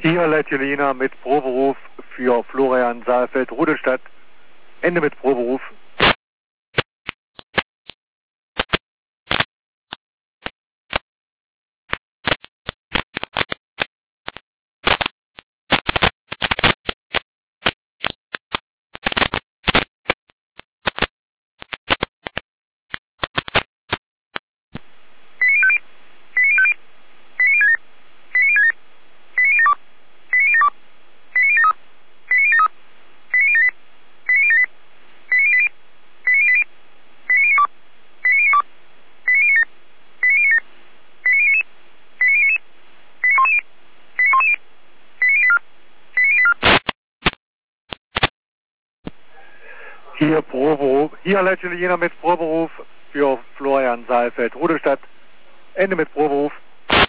Hier Leitje Lena mit Proberuf für Florian Saalfeld, Rudolstadt. Ende mit Proberuf. Hier Proberuf, hier Leitje Lena mit Proberuf für Florian Saalfeld, Rudolstadt. Ende mit Proberuf.